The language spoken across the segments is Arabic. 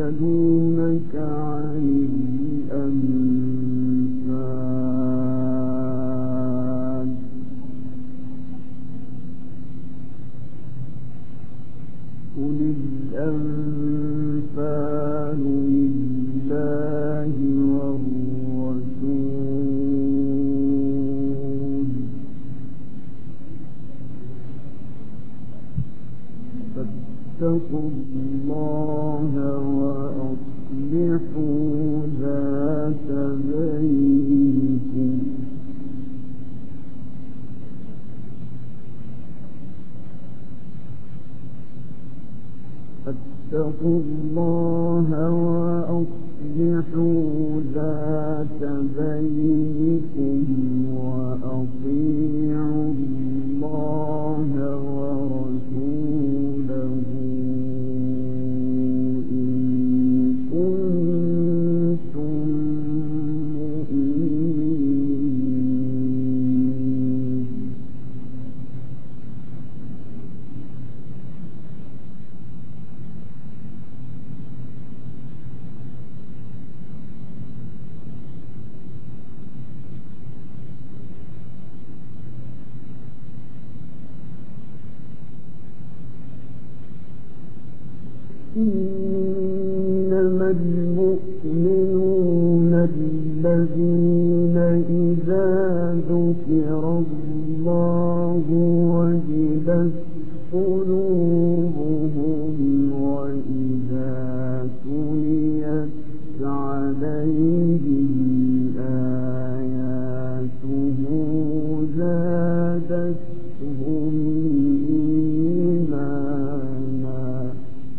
يسألونك عن الأنفال قل الأنفال لله والرسول فاتقوا الله وأصلحوا ذات بينكم فاتقوا الله وأصلحوا ذات بينكم وأطيعوا الله ورسوله إن كنتم مؤمنين إنما المؤمنون الذين إذا ذكر الله وجلت قلوبهم وإذا تليت عليهم آياته زادتهم إيمانا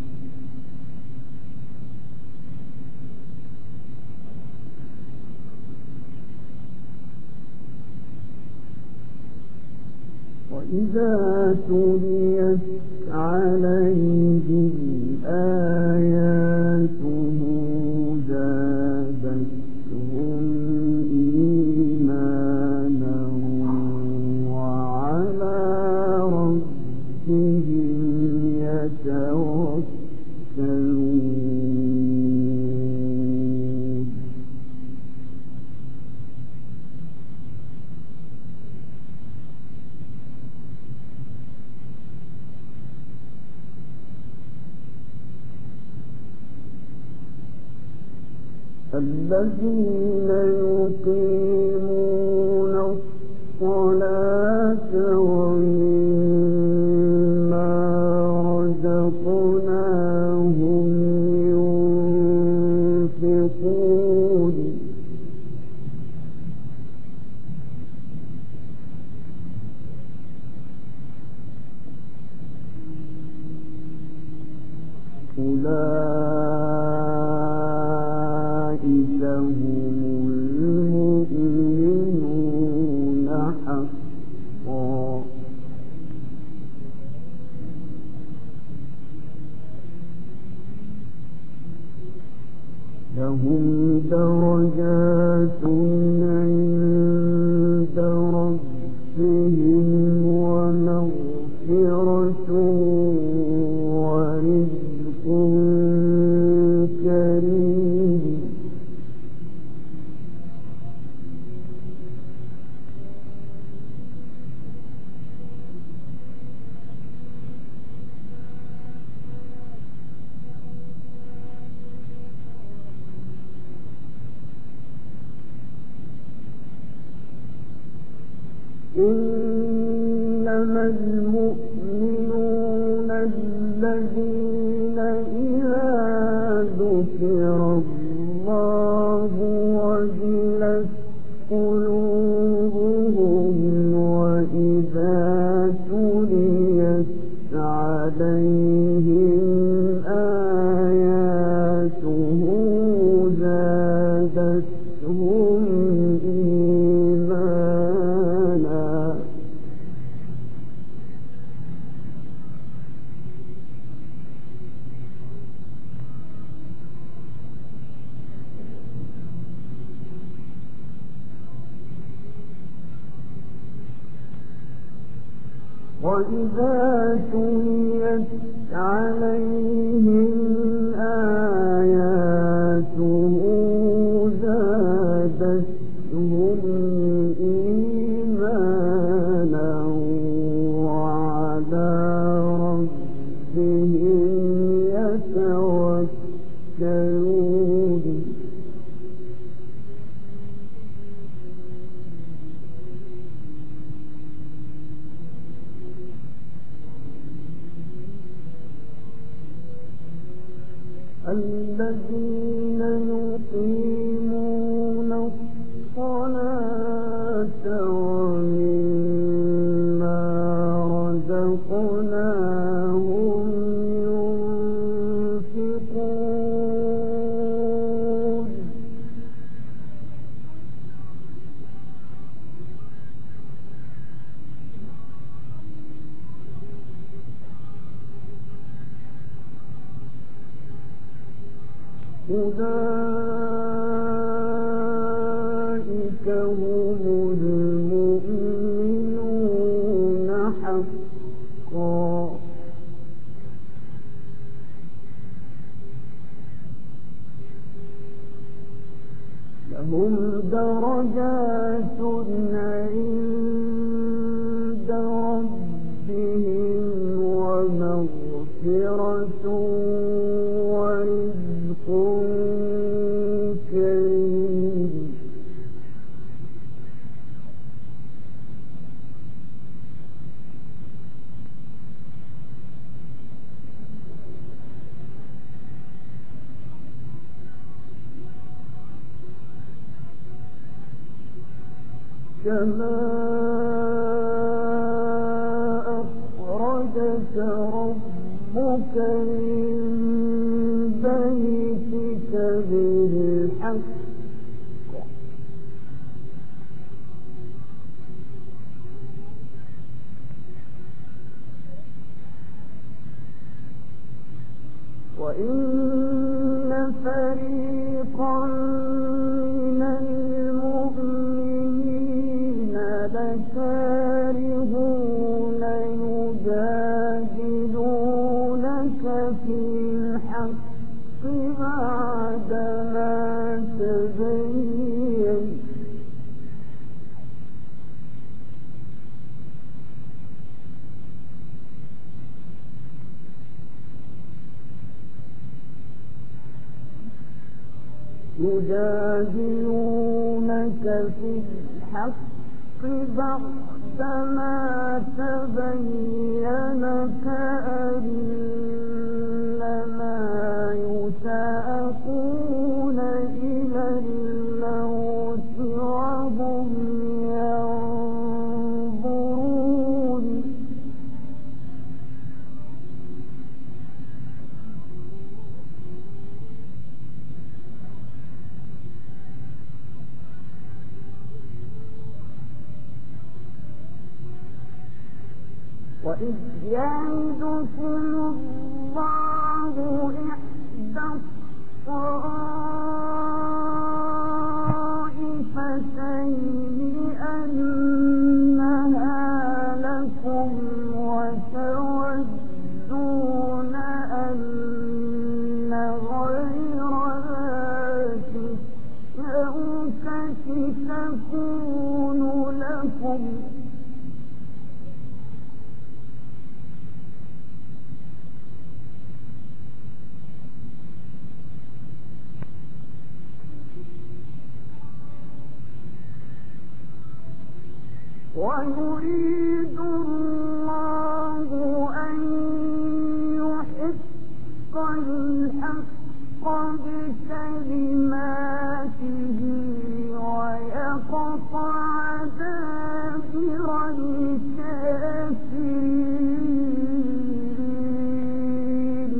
وإذا تليت عليهم آياته زادتهم إيمانا وعلى ربهم يتوكلون الذين يقيمون الصلاة ومما رزقناهم ينفقون أولئك هم المؤمنون حقا لهم درجات عند ربهم ومغفرة ورزق كريم إنما المؤمنون الذين إذا ذكر الله وجلت قلوبهم وإذا تليت عليهم آياته زادتهم إيمانا وإذا تليت عليهم آياته زادتهم إيمانا وعلى ربهم يتوكلون الذين يقيمون الصلاة ومما رزقناهم ينفقون أولئك هم المؤمنون حقا لهم درجات عند ربهم ومغفرة ورزق كريم كما أخرجك ربك من بيتك بالحق وإن فريقا من المؤمنين لكارهون يجادلونك في الحق بعدما تبين يجادلونك في الحق بعدما تبين كأنما يساقون إلى الموت وهم ينظرون وإذ يعدكم الله إحدى الطائفتين أنها لكم وتودون أن غير ذات الشوكة تكون لكم ويريد الله أن يحق الحق بكلماته ويقطع دابر الكافرين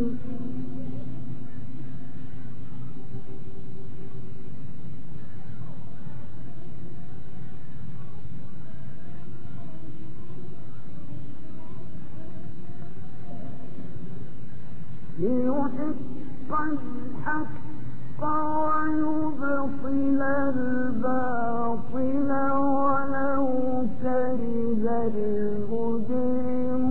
ليحق الحق ويبطل الباطل ولو كره المجرمون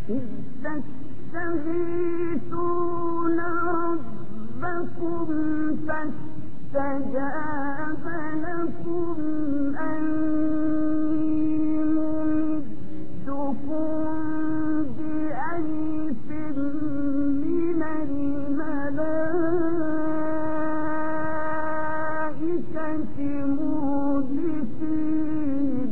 إذ تستغيثون ربكم فاستجاب لكم أني ممدكم بألف من الملائكة مردفين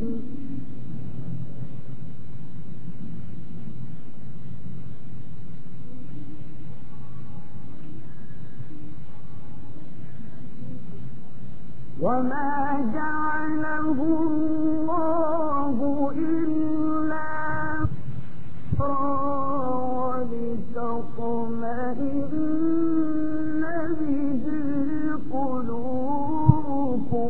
وما جعله الله إلا ولتطمئن به قلوبكم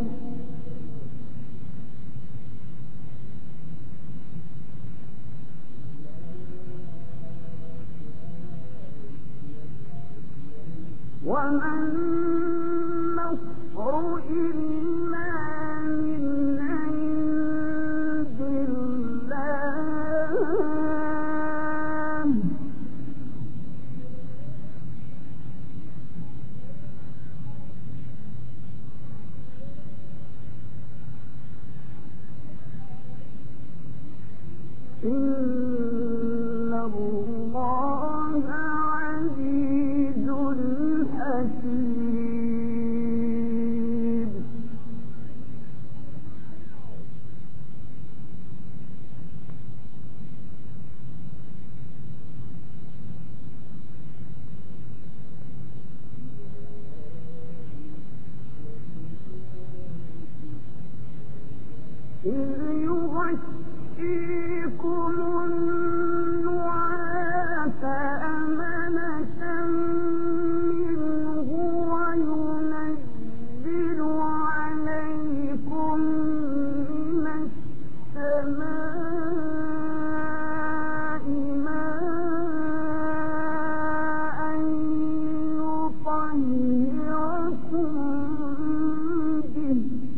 وما النصر إلا من عند الله إن الله عزيز حكيم إذ يغشيكم النعاس أمنة منه وينزل عليكم من السماء ماء يطهركم به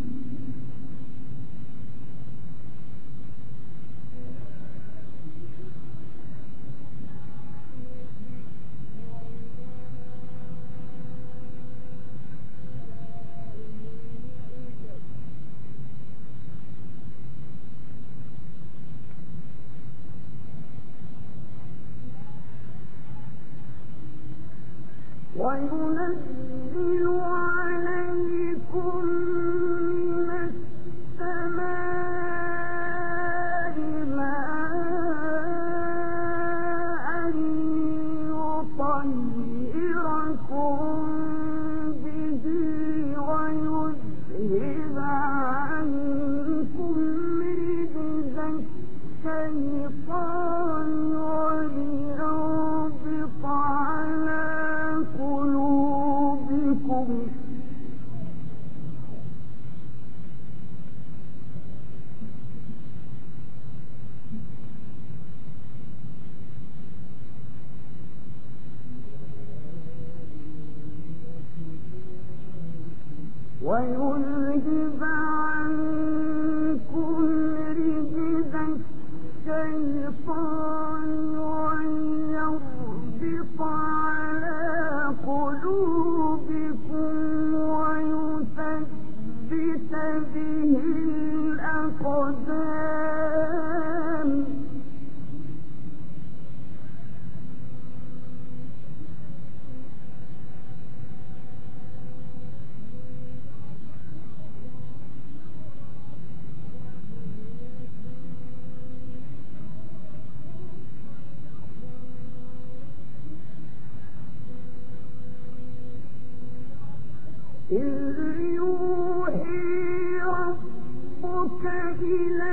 وينزل عليكم من السماء ماء يطهركم به ويذهب عنكم رجز الشيطان وليربط على قلوبكم ويذهب عنكم رجز الشيطان ويربط على قلوبكم ويثبت به الأقدام إذ يوحي ربك إلى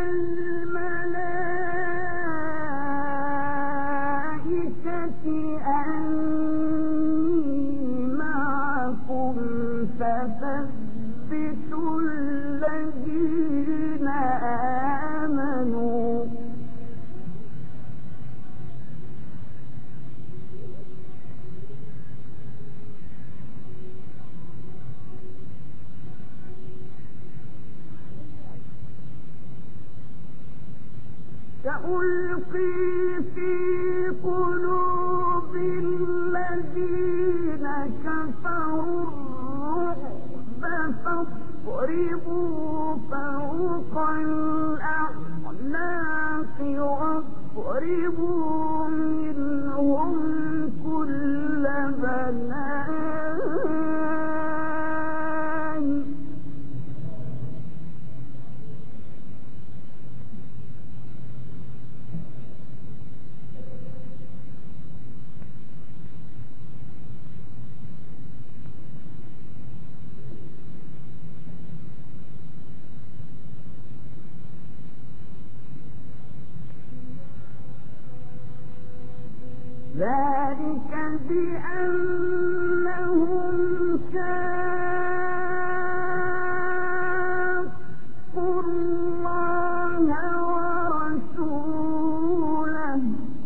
الملائكة أني معكم فثبتوا الذين آمنوا سألقي في فاضربوا فوق الأعناق واضربوا منهم كل بنان ذلك بأنهم شاقوا الله ورسوله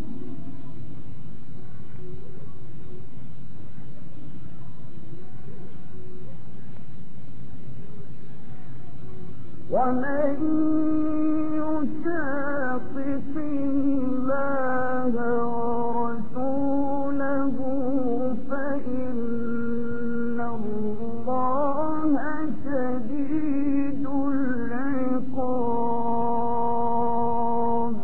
ومن يشاقق الله ورسوله فإن الله شديد العقاب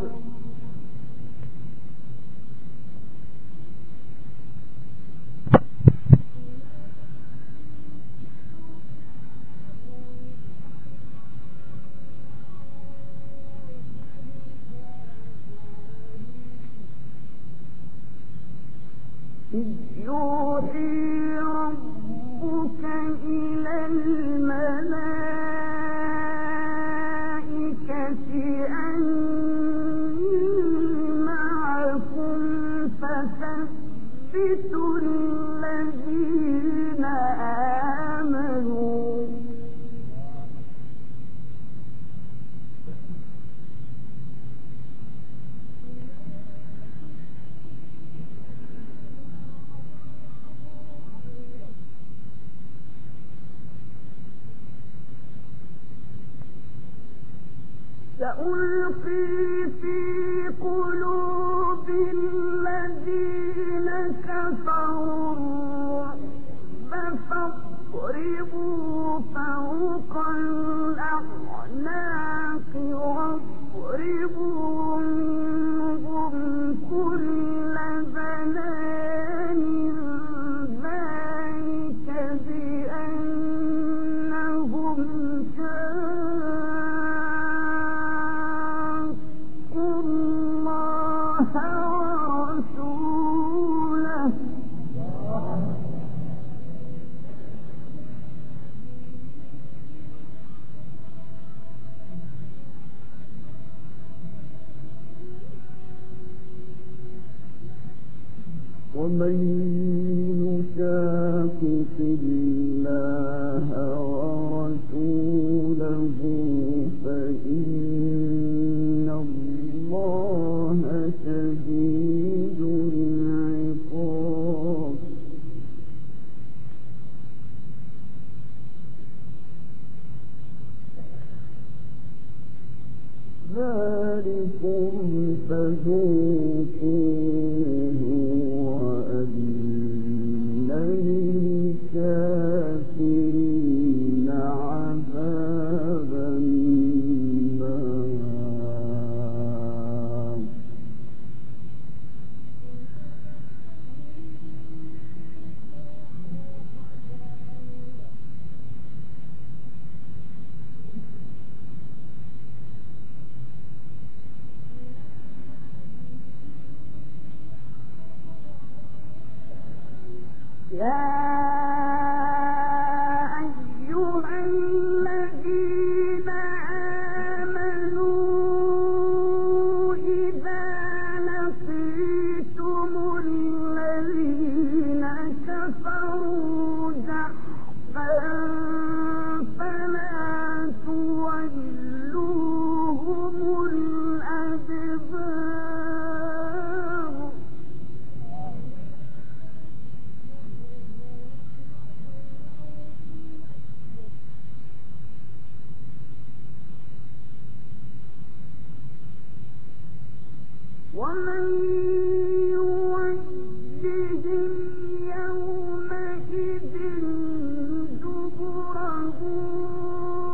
إذ يوحي ربك إلى الملائكة أني معكم فثبتوا الذين آمنوا سألقي في قلوب الذين كفروا الرعب فاضربوا فوق الأعناق واضربوا منهم كل بنان ذلك بأنهم ورسوله ومن يشاقق الله ورسوله فإن الله شديد العقاب ذلكم فذوقوه وأن للكافرين عذاب النار يا أيها الذين آمنوا إذا لقيتم الذين كفروا زحفا فلا تولوهم الأدبار ومن يوجههم يومئذ دبره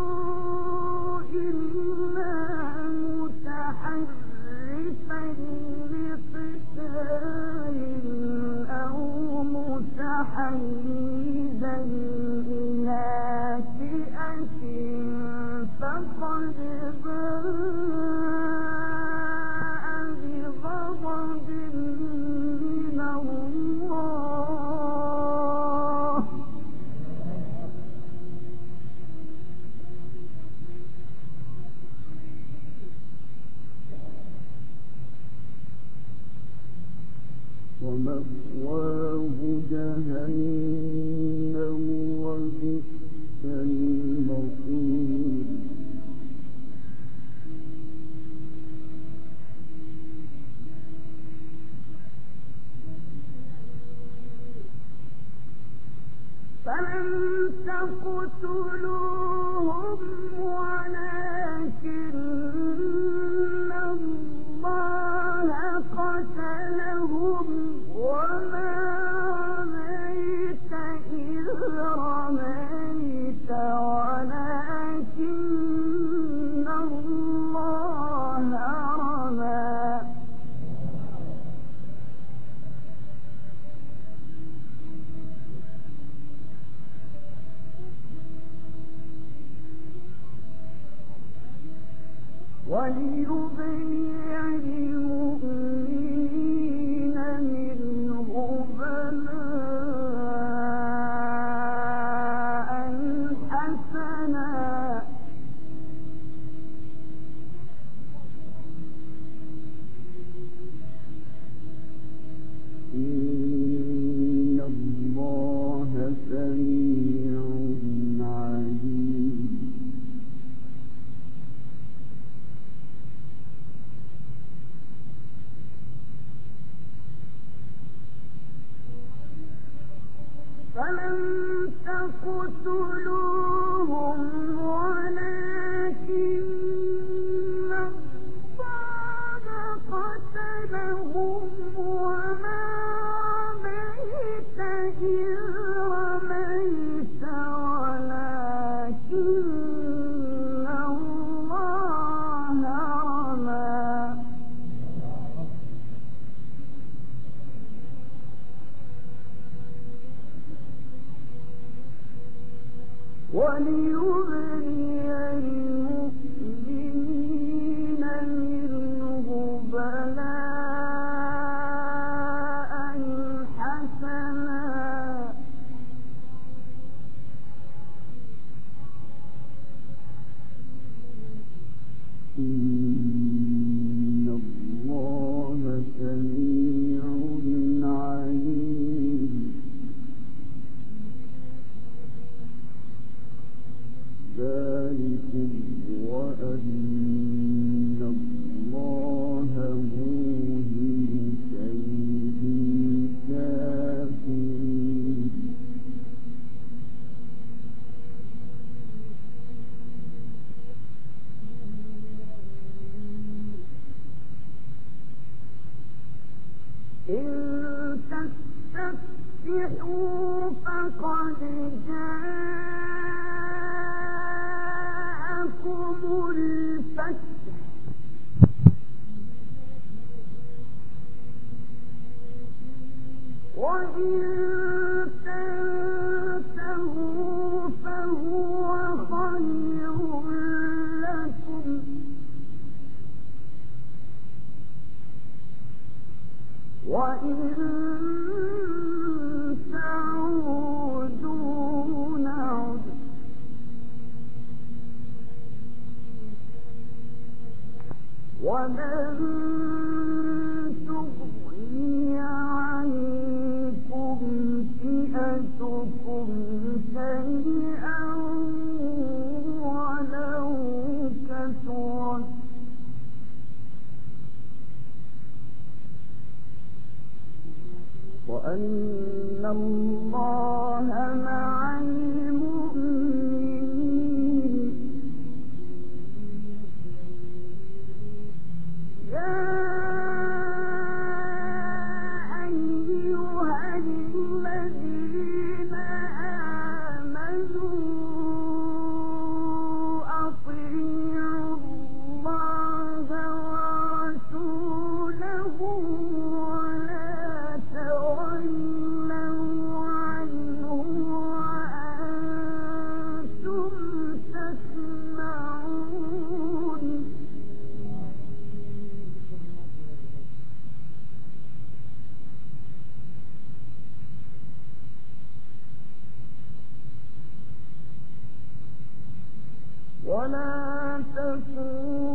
بغضب من الله ومأواه جهنم وبئس المصير فلم تقتلوهم ولكن الله قتلهم وما رميت إذ رميت ولكن الله رمى وليبلي المؤمنين منه بلاء حسنا إن الله سميع عليم فلم تقتلوهم ولكن الله قتلهم وما رميت إذ رميت ولكن الله رمى وليبلي المؤمنين منه بلاء حسنا إن الله سميع عليم ذلكم وأن الله موهن كيد الكافرين إن تستفتحوا فقد جاءكم الفتح وإن تنتهوا فهو خير لكم وإن تعودوا نعد ولن تغني عنكم فئتكم شيئا ولو كثرت وأن الله مع المؤمنين يا أيها الذين آمنوا أطيعوا الله ورسوله ولا تولوا ولا تكونوا